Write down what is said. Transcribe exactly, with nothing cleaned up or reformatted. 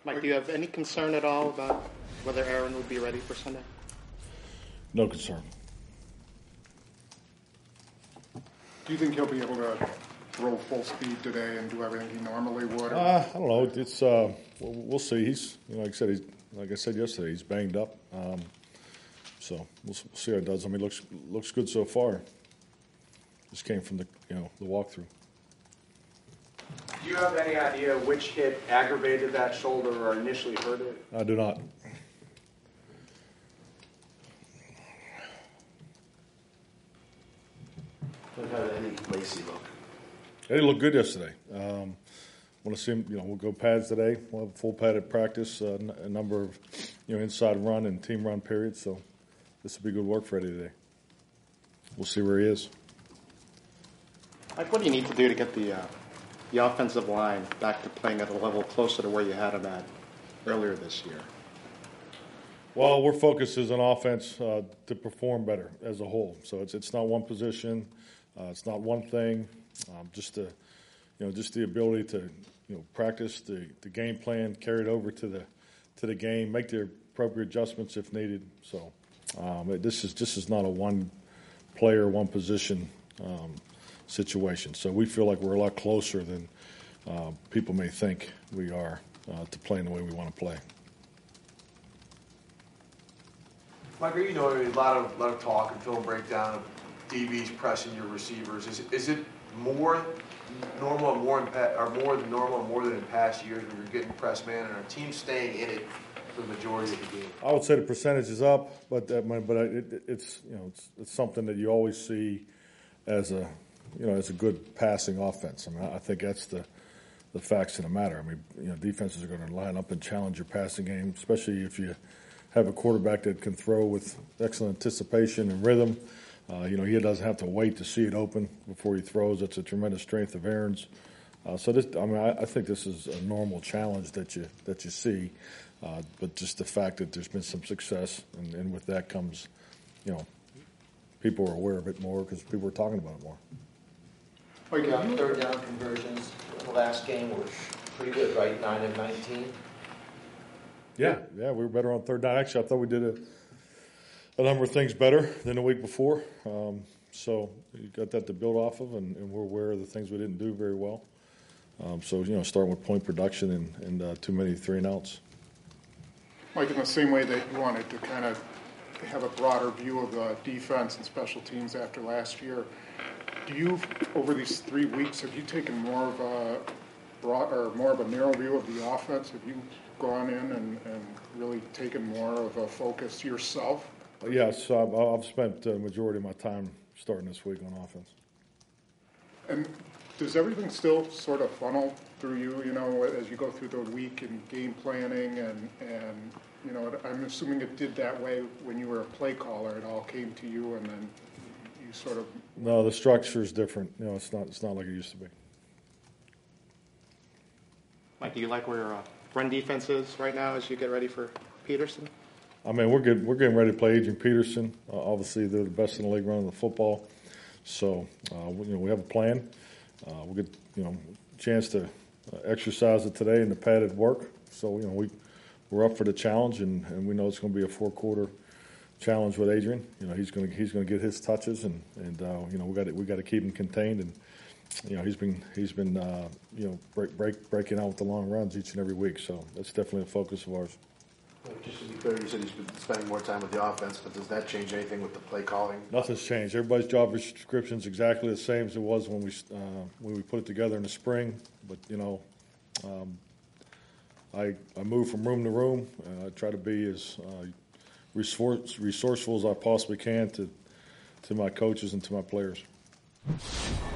Mike, do you have any concern at all about whether Aaron will be ready for Sunday? No concern. Do you think he'll be able to throw full speed today and do everything he normally would? Or? Uh, I don't know. It's uh, we'll, we'll see. He's, you know, like I said, he's like I said yesterday, he's banged up. Um, so we'll, we'll see how it does. I mean, looks looks good so far. Just came from the you know the walkthrough. Do you have any idea which hit aggravated that shoulder or initially hurt it? I do not. How did Eddie Lacy look? Eddie looked good yesterday. Um, want to see him. You know, we'll go pads today. We'll have full padded practice, uh, n- a number of you know inside run and team run periods. So this will be good work for Eddie today. We'll see where he is. Mike, what do you need to do to get the uh, the offensive line back to playing at a level closer to where you had them at earlier this year? Well, we're focused as an offense uh, to perform better as a whole. So it's it's not one position, uh, it's not one thing. Um, just the, you know, just the ability to you know practice the, the game plan, carry it over to the to the game, make the appropriate adjustments if needed. So um, it, this is this is not a one player, one position um, situation. So we feel like we're a lot closer than uh, people may think we are uh, to playing the way we want to play. Mike, you know a lot of lot of talk and film breakdown of D Bs pressing your receivers. Is is it more normal, more in pa- or more than normal, more than in past years when you're getting press man and our team staying in it for the majority of the game? I would say the percentage is up, but that, but it, it's you know it's, it's something that you always see as a you know as a good passing offense. I mean, I think that's the the facts of the matter. I mean, you know, defenses are going to line up and challenge your passing game, especially if you have a quarterback that can throw with excellent anticipation and rhythm. Uh, you know, he doesn't have to wait to see it open before he throws. That's a tremendous strength of Aaron's. Uh, so this, I mean, I, I think this is a normal challenge that you that you see, uh, but just the fact that there's been some success, and, and with that comes, you know, people are aware of it more because people are talking about it more. Like on third down conversions in the last game were pretty good, right? Nine and nineteen. Yeah, yeah, we were better on third down. Actually, I thought we did a. a number of things better than the week before. Um, so you got that to build off of, and, and we're aware of the things we didn't do very well. Um, so, you know, starting with point production and, and uh, too many three and outs. Mike, in the same way that you wanted to kind of have a broader view of the defense and special teams after last year, do you, over these three weeks, have you taken more of a broad or more of a narrow view of the offense? Have you gone in and, and really taken more of a focus yourself? Yes, I've, I've spent the majority of my time starting this week on offense. And does everything still sort of funnel through you, you know, as you go through the week and game planning and, and you know, I'm assuming it did that way when you were a play caller. It all came to you and then you sort of... No, the structure is different. You know, it's not it's not like it used to be. Mike, do you like where your uh, run defense is right now as you get ready for Peterson? I mean, we're good. We're getting ready to play Adrian Peterson. Uh, obviously, they're the best in the league running the football. So, uh, we, you know, we have a plan. Uh, we'll get, you know, a chance to uh, exercise it today in the padded work. So, you know, we we're up for the challenge, and, and we know it's going to be a four-quarter challenge with Adrian. You know, he's going to he's going to get his touches, and and uh, you know, we got we got to keep him contained, and you know, he's been he's been uh, you know break, break breaking out with the long runs each and every week. So that's definitely a focus of ours. Just to be clear, you said he's been spending more time with the offense, but does that change anything with the play calling? Nothing's changed. Everybody's job description is exactly the same as it was when we uh, when we put it together in the spring. But you know, um, I I move from room to room. Uh, I try to be as uh, resource, resourceful as I possibly can to to my coaches and to my players.